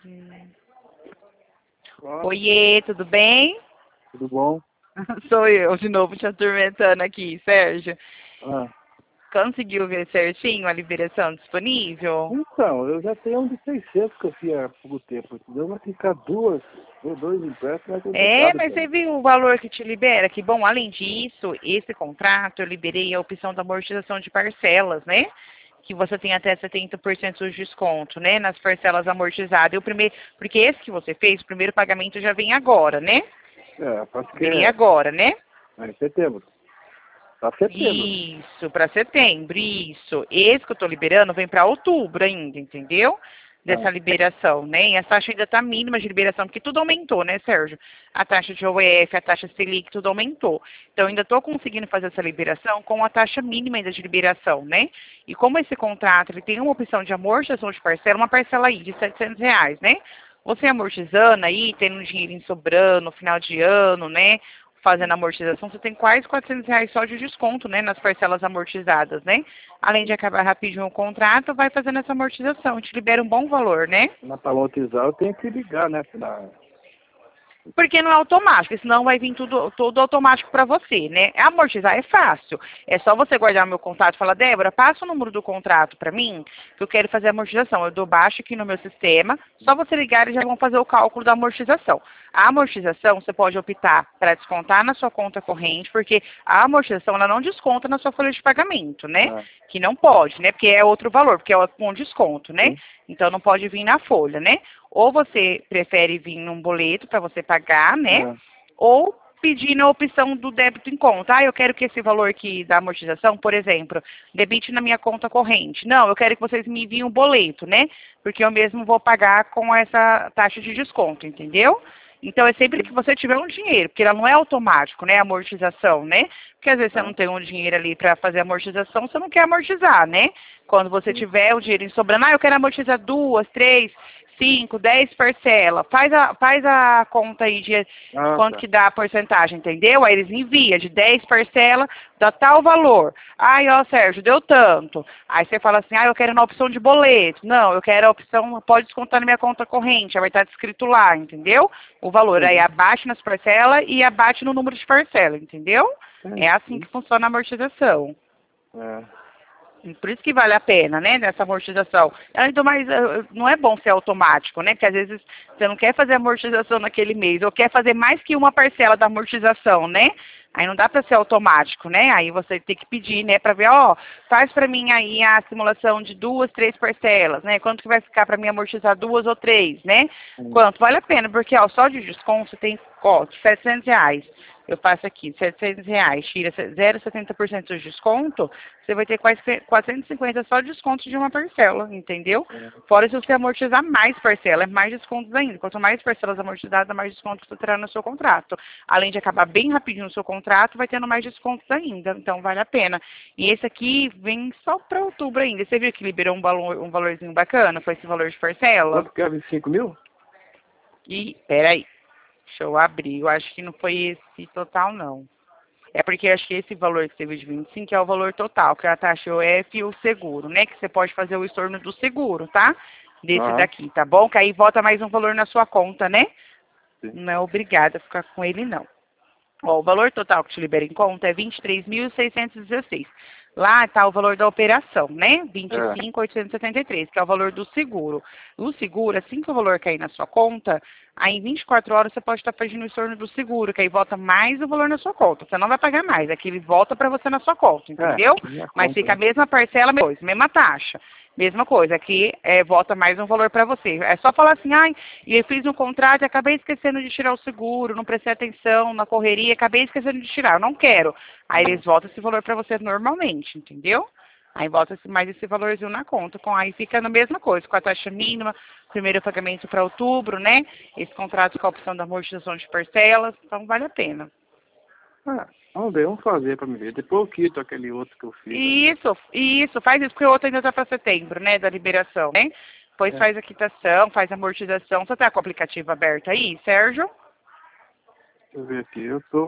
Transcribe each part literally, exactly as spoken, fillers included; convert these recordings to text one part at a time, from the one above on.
Ó, Oiê, tudo bem? tudo bom? Sou eu de novo te atormentando aqui, Sérgio. Ah, Conseguiu ver certinho a liberação disponível? então, eu já tenho um de seiscentos que eu fiz há pouco tempo, entendeu? Vai ficar duas, ou dois empréstimos, é É, complicado, mas cara. você viu o valor que te libera? Que bom, além disso, esse contrato eu liberei a opção da amortização de parcelas, né? Que você tem até setenta por cento de desconto, né? Nas parcelas amortizadas. E o primeiro, porque esse que você fez, o primeiro pagamento já vem agora, né? É, acho que Vem é, agora, né? é em setembro. Tá setembro. Isso, para setembro, isso. Esse que eu estou liberando vem para outubro ainda, entendeu? Dessa Ah, liberação, né? E a taxa ainda está mínima de liberação, porque tudo aumentou, né, Sérgio? A taxa de O F, a taxa Selic, tudo aumentou. Então, ainda estou conseguindo fazer essa liberação com a taxa mínima ainda de liberação, né? E como esse contrato ele tem uma opção de amortização de parcela, uma parcela aí de setecentos reais, né? Você amortizando aí, tendo um dinheirinho sobrando no final de ano, né? Fazendo amortização, você tem quase quatrocentos reais só de desconto, né, nas parcelas amortizadas, né? Além de acabar rapidinho o contrato, vai fazendo essa amortização, te libera um bom valor, né? mas para amortizar eu tenho que ligar, né? Na... Porque não é automático, senão vai vir tudo, tudo automático para você, né? Amortizar é fácil. É só você guardar o meu contato e falar, Débora, passa o número do contrato para mim, que eu quero fazer a amortização. Eu dou baixo aqui no meu sistema, só você ligar e já vão fazer o cálculo da amortização. A amortização você pode optar para descontar na sua conta corrente, porque a amortização ela não desconta na sua folha de pagamento, né? Ah, Que não pode, né? Porque é outro valor, porque é com desconto, né? sim. Então não pode vir na folha, né? Ou você prefere vir num boleto para você pagar, né? Ah, Ou pedir na opção do débito em conta. Ah, eu quero que esse valor aqui da amortização, por exemplo, debite na minha conta corrente. Não, eu quero que vocês me enviem um boleto, né? Porque eu mesmo vou pagar com essa taxa de desconto, entendeu? Então é sempre que você tiver um dinheiro, porque ela não é automático, né? A amortização, né? Porque às vezes você ah, não tem um dinheiro ali para fazer amortização, você não quer amortizar, né? Quando você sim. tiver o dinheiro sobrando, ah, eu quero amortizar duas, três, cinco, dez parcelas. Faz a, faz a conta aí de Ah, quanto tá. que dá a porcentagem, entendeu? Aí eles enviam de dez parcelas, dá tal valor. Ai, ó, Sérgio, deu tanto. Aí você fala assim, ah, eu quero na opção de boleto. Não, eu quero a opção, pode descontar na minha conta corrente, aí vai estar descrito lá, entendeu? O valor. Aí Entendi. abate nas parcelas e abate no número de parcelas, entendeu? É assim Entendi. que funciona a amortização. É. Por isso que vale a pena, né, nessa amortização. Ainda mais, eh, não é bom ser automático, né, porque às vezes você não quer fazer amortização naquele mês, ou quer fazer mais que uma parcela da amortização, né? Aí não dá para ser automático, né? Aí você tem que pedir, né, para ver, ó, faz para mim aí a simulação de duas, três parcelas, né? Quanto que vai ficar para mim amortizar duas ou três, né? Hum. Quanto? Vale a pena, porque, ó, só de desconto você tem, ó, setecentos reais. Eu faço aqui, setecentos reais, tira zero vírgula setenta por cento de desconto, você vai ter quase quatrocentos e cinquenta só de desconto de uma parcela, entendeu? É. Fora se você amortizar mais parcela, é mais descontos ainda. Quanto mais parcelas amortizadas, mais descontos você terá no seu contrato. Além de acabar bem rapidinho no seu contrato, vai tendo mais descontos ainda, então vale a pena. E esse aqui vem só para outubro ainda. Você viu que liberou um, valor, um valorzinho bacana com esse valor de parcela? Quanto que é vinte e cinco mil? E, peraí. Deixa eu abrir. Eu acho que não foi esse total, não. É porque eu acho que esse valor que você viu de vinte e cinco é o valor total, que é a taxa O F e o seguro, né? Que você pode fazer o estorno do seguro, tá? Desse Ah, daqui, tá bom? Que aí volta mais um valor na sua conta, né? sim. Não é obrigada a ficar com ele, não. Ó, o valor total que te libera em conta é vinte e três mil seiscentos e dezesseis. Lá está o valor da operação, né? vinte e É. cinco mil oitocentos e setenta e três, que é o valor do seguro. O seguro, assim que o valor cair na sua conta, aí em vinte e quatro horas você pode estar fazendo o estorno do seguro, que aí volta mais o valor na sua conta. Você não vai pagar mais, aqui ele volta para você na sua conta, É, entendeu? minha Mas conta, fica a né? mesma parcela, mesma taxa. Mesma coisa, aqui é, volta mais um valor para você. É só falar assim, ai, eu fiz um contrato e acabei esquecendo de tirar o seguro, não prestei atenção na correria, acabei esquecendo de tirar, eu não quero. Aí eles voltam esse valor para você normalmente, entendeu? Aí volta mais esse valorzinho na conta. Com, aí fica na mesma coisa, com a taxa mínima, primeiro pagamento para outubro, né? Esse contrato com a opção da amortização de parcelas, então vale a pena. Ah, vamos ver, vamos fazer para me ver. Depois eu quito aquele outro que eu fiz ali. Isso, isso, faz isso, porque o outro ainda está para setembro, né, da liberação, né? Depois É. faz a quitação, faz a amortização. Você está com o aplicativo aberto aí, Sérgio? Deixa eu ver aqui. Eu tô.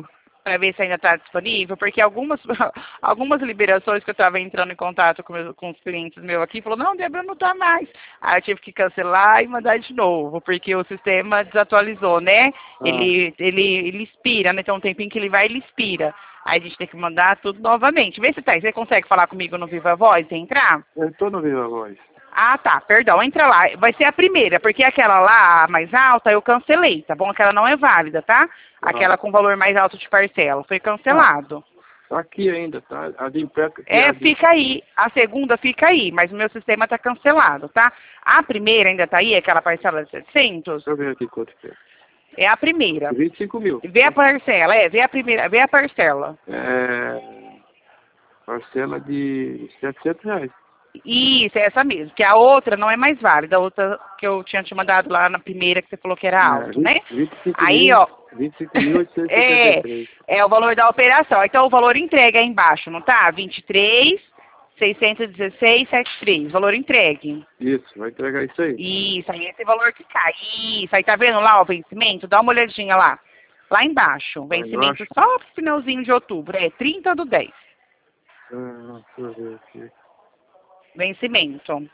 para ver se ainda está disponível, porque algumas, algumas liberações que eu estava entrando em contato com, meus, com os clientes meus aqui, falou, não, Débora, não está mais. Aí eu tive que cancelar e mandar de novo, porque o sistema desatualizou, né? Ah. Ele, ele, ele expira, né? Tem um tempinho que ele vai e ele expira. Aí a gente tem que mandar tudo novamente. Vê se tá aí. Você consegue falar comigo no Viva Voz e entrar? Eu tô no Viva Voz. Ah, tá, perdão, entra lá. Vai ser a primeira, porque aquela lá, a mais alta, eu cancelei, tá bom? Aquela não é válida, tá? Aquela com valor mais alto de parcela, foi cancelado. Tá aqui ainda, tá? A de Impeca. É, fica aí. A segunda fica aí, mas o meu sistema tá cancelado, tá? A primeira ainda tá aí, aquela parcela de setecentos? Deixa eu ver aqui quanto que é. É a primeira. vinte e cinco mil. Vê a parcela, é, vê a primeira, vê a parcela. É... Parcela de setecentos reais. Isso, é essa mesmo, que a outra não é mais válida, a outra que eu tinha te mandado lá na primeira que você falou que era alto, é, né? vinte e cinco Aí, mil, ó. vinte e cinco mil oitocentos e setenta e três. É, é o valor da operação. Então o valor entregue aí embaixo, não tá? vinte e três mil seiscentos e dezesseis vírgula setenta e três, valor entregue. Isso, vai entregar isso aí. Isso, aí esse valor que cai. Isso, aí tá vendo lá o vencimento? Dá uma olhadinha lá. Lá embaixo, vencimento embaixo? só pro finalzinho de outubro, é trinta do dez. Ah, deixa eu ver aqui. Vencimento.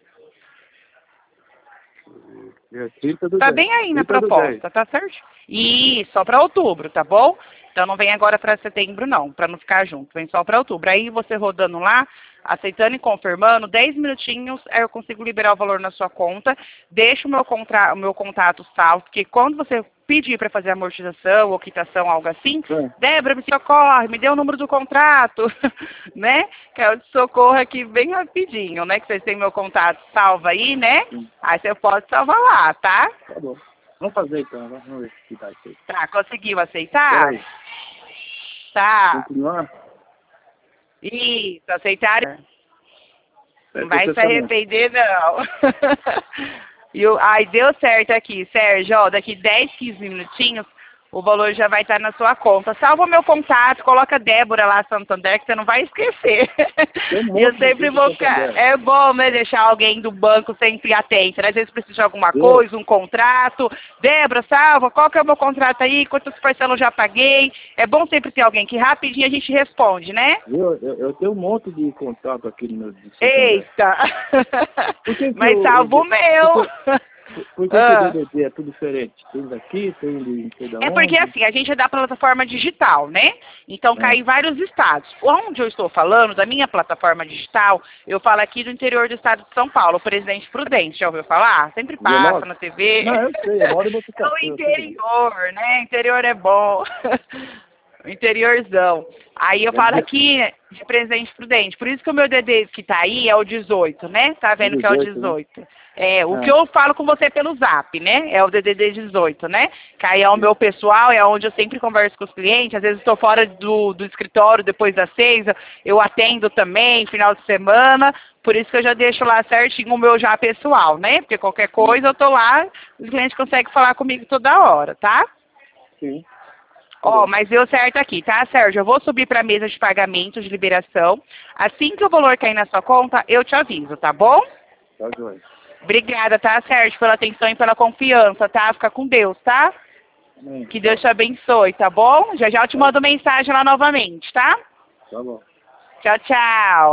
É trinta do Tá dez. bem aí na trinta do proposta, tá certo? E só para outubro, tá bom? Então não vem agora para setembro não, para não ficar junto, vem só para outubro. Aí você rodando lá, aceitando e confirmando, dez minutinhos, aí eu consigo liberar o valor na sua conta, deixa o meu, contra, o meu contato salvo, porque quando você pedir para fazer amortização ou quitação, algo assim, É. Débora, me socorre, me dê o número do contrato, né? Que eu te socorro aqui bem rapidinho, né? Que vocês têm meu contato salvo aí, né? Sim. Aí você pode salvar lá, tá? Tá bom. Vamos fazer então, vamos ver se tá isso aí. Tá, conseguiu aceitar? Peraí. Tá. Continuar? Isso, aceitar. É Não vai se processamento. arrepender, não. E o, ai, deu certo aqui, Sérgio, ó, daqui dez, quinze minutinhos, o valor já vai estar na sua conta. Salva o meu contato, coloca Débora lá, Santander, que você não vai esquecer. Tem um monte E eu de sempre gente vou do ficar, Santander. é bom, né, deixar alguém do banco sempre atento, né? Às vezes precisa de alguma Sim. coisa, um contrato. Débora, salva, qual que é o meu contrato aí, quantas parcelas eu já paguei. É bom sempre ter alguém que rapidinho a gente responde, né? Eu, eu, eu tenho um monte de contato aqui no meu de Santander. Eita! Por que que Mas o- salva o meu! Por, por que, Ah. que o D D D é tudo diferente? Tem daqui, tem de não sei da É porque onde. assim, a gente é da plataforma digital, né? Então É. cai em vários estados. Onde eu estou falando, da minha plataforma digital, eu falo aqui do interior do estado de São Paulo, Presidente Prudente, já ouviu falar? Sempre passa Veloz? na T V. Não, eu sei, eu moro em É Botucatu. o interior, né? Interior é bom. O interiorzão. Aí eu falo aqui de Presidente Prudente. Por isso que o meu D D que tá aí é o dezoito, né? Tá vendo que é o dezoito, né? dezoito. É, o Ah. que eu falo com você pelo zap, né? É o D D D dezoito, né? Que aí é o meu pessoal, é onde eu sempre converso com os clientes. Às vezes estou fora do, do escritório depois das seis, eu atendo também, final de semana. Por isso que eu já deixo lá certinho o meu já pessoal, né? Porque qualquer coisa eu tô lá, os clientes conseguem falar comigo toda hora, tá? Sim. Ó, mas deu certo aqui, tá, Sérgio? Eu vou subir para a mesa de pagamento de liberação. Assim que o valor cair na sua conta, eu te aviso, tá bom? Tá joia. Obrigada, tá, Sérgio, pela atenção e pela confiança, tá? Fica com Deus, tá? Amém. Que Deus te abençoe, tá bom? Já já eu te mando mensagem lá novamente, tá? Tá bom. Tchau, tchau.